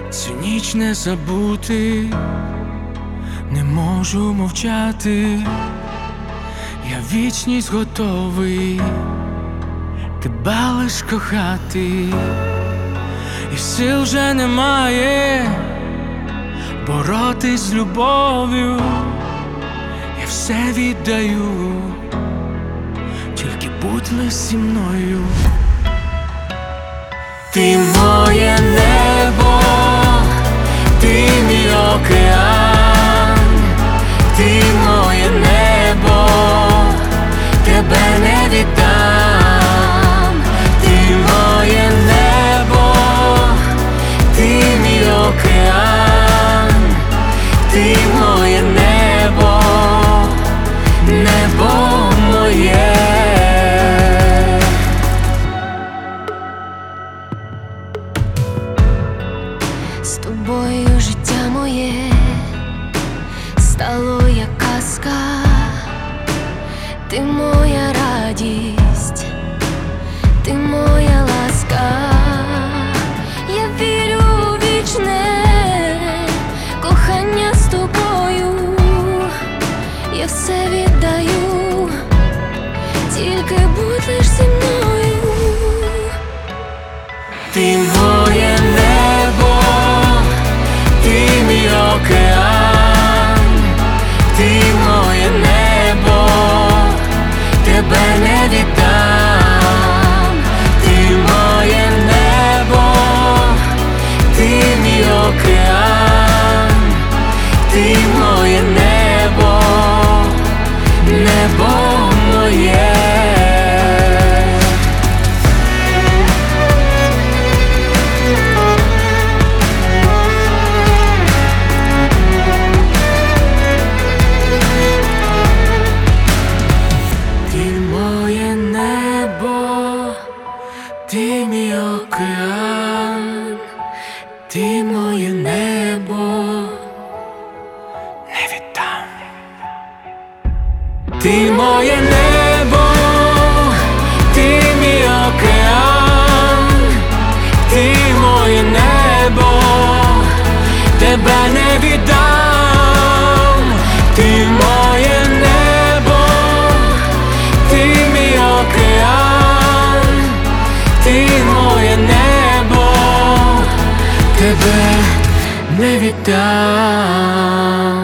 Цю ніч не забути, не можу мовчати, я вічність готовий тебе лиш кохати, і сил вже немає боротись з любов'ю, я все віддаю, тільки будь лиш зі мною. Ти моє небо, ти мій океан, ти моє небо, тебе не віддам. Ти моє небо, ти мій океан, ти моє небо, небо моє. З тобою життя моє стало як казка, ти моя радість, ти моя ласка. Я вірю у вічне кохання з тобою, я все віддаю, тільки будь лиш зі мною. Ти моє небо, ти мій океан, ти моє небо, тебе не віддам. Ти моє небо, ти мій океан, ти моє небо, небо моє. Ти мій океан, ти моє небо, не віддам. Ти моє небо, ти мій океан, ти моє небо, тебе не віддам. Ти моє небо, ти мій океан, ти моє небо, тебе не віддам.